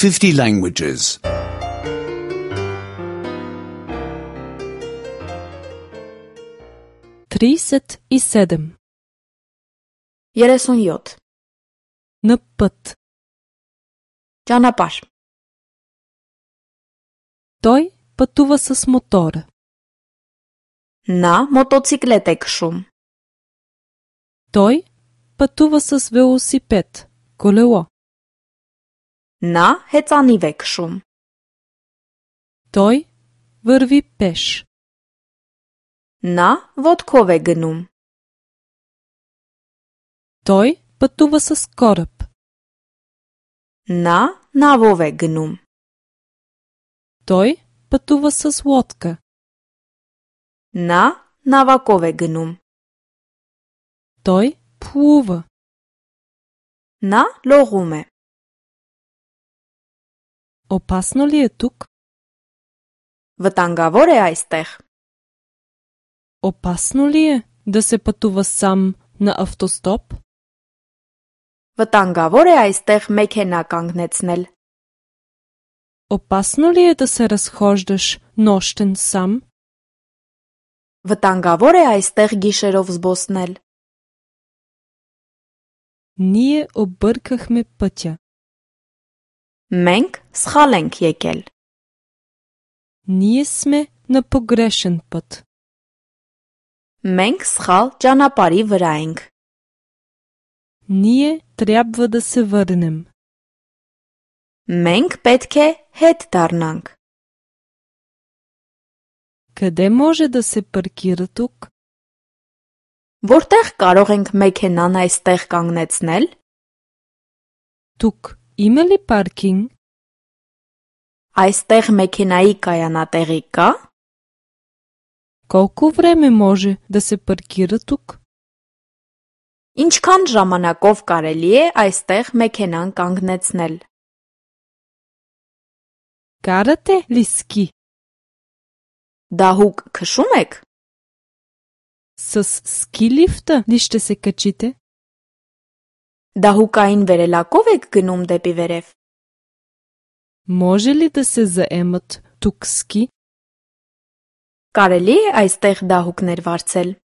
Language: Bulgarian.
50 languages. 37. 37. На път. Ճանապարհ. Той пътува с мотора. Նա մոտոցիկլետ է քշում. Той пътува с велосипед, колело. Նա հեծանիվ է քշում. Той върви пеш. Նա ոտքով է գնում. Той пътува с кораб. Նա նավով է գնում. Той пътува с лодка. Նա նավակով է գնում. Той плува. Նա լողում է. Опасно ли е тук? Վտանգավոր է այստեղ. Опасно ли е да се пътува сам на автостоп? Վտանգավոր է այստեղ մեքենա կանգնեցնել. Опасно ли е да се разхождаш нощен сам? Վտանգավոր է այստեղ գիշերով զբոսնել. Ние объркахме пътя. Մենք սխալ ենք եկել. Ние сме на погрешен път. Մենք սխալ ճանապարհի վրա ենք. Ние трябва да се върнем. Մենք պետք է հետ դառնանք. Къде може да се паркира тук? Որտեղ կարող ենք մեքենան այստեղ կանգնեցնել? Тук има ли паркинг? Այստեղ մեքենայի կայանատեղի կա? Колко време може да се паркира тук? Ինչքան ժամանակով կարելի է այստեղ մեքենան կանգնեցնել? Карате ли ски? Դահուկ քշում եք? С ски лифта ли ще се качите? Դահուկային վերելակով եք գնում դեպի վերև? Може ли да се заемат тук ски? Կարելի է այստեղ դահուկներ վարձել?